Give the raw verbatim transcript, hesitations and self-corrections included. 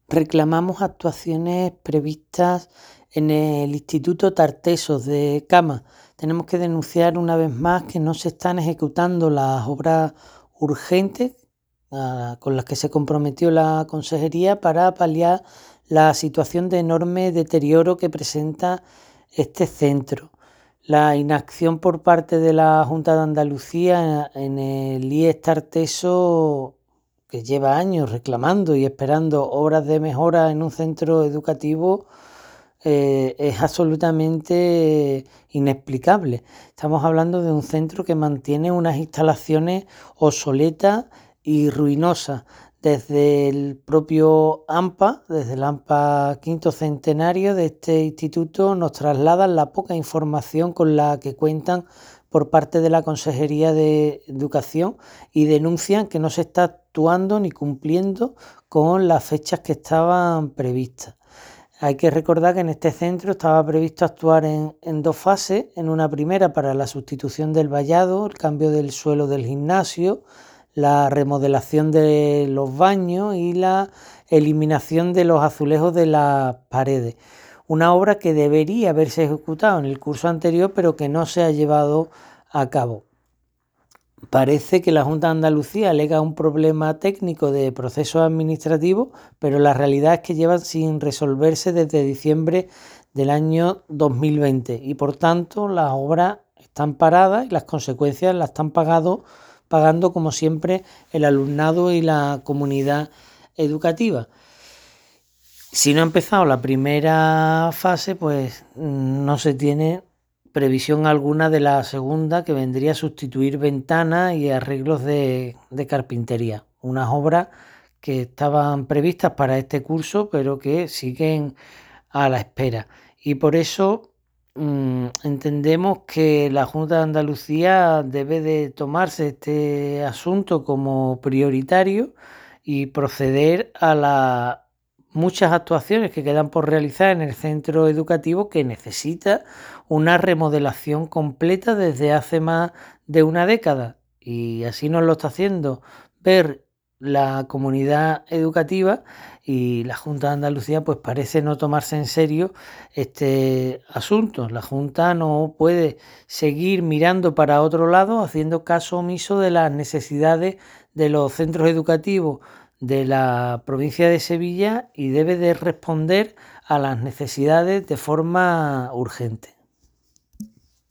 Reclamamos actuaciones previstas en el Instituto Tartesos de Cama. Tenemos que denunciar una vez más que no se están ejecutando las obras urgentes ah, con las que se comprometió la Consejería para paliar la situación de enorme deterioro que presenta este centro. La inacción por parte de la Junta de Andalucía en el I E S Tarteso, que lleva años reclamando y esperando obras de mejora en un centro educativo, eh, es absolutamente inexplicable. Estamos hablando de un centro que mantiene unas instalaciones obsoletas y ruinosas. Desde el propio AMPA, desde el AMPA quinto centenario de este instituto, nos trasladan la poca información con la que cuentan por parte de la Consejería de Educación y denuncian que no se está actuando ni cumpliendo con las fechas que estaban previstas. Hay que recordar que en este centro estaba previsto actuar en, en dos fases. En una primera para la sustitución del vallado, el cambio del suelo del gimnasio, la remodelación de los baños y la eliminación de los azulejos de las paredes. Una obra que debería haberse ejecutado en el curso anterior, pero que no se ha llevado a cabo. Parece que la Junta de Andalucía alega un problema técnico de procesos administrativos, pero la realidad es que llevan sin resolverse desde diciembre del año dos mil veinte y por tanto las obras están paradas y las consecuencias las están pagado, pagando como siempre el alumnado y la comunidad educativa. Si no ha empezado la primera fase, pues no se tiene previsión alguna de la segunda, que vendría a sustituir ventanas y arreglos de, de carpintería. Unas obras que estaban previstas para este curso, pero que siguen a la espera. Y por eso mmm, entendemos que la Junta de Andalucía debe de tomarse este asunto como prioritario y proceder a la muchas actuaciones que quedan por realizar en el centro educativo, que necesita una remodelación completa desde hace más de una década, y así nos lo está haciendo ver la comunidad educativa, y la Junta de Andalucía pues parece no tomarse en serio este asunto. La Junta no puede seguir mirando para otro lado, haciendo caso omiso de las necesidades de los centros educativos de la provincia de Sevilla, y debe de responder a las necesidades de forma urgente.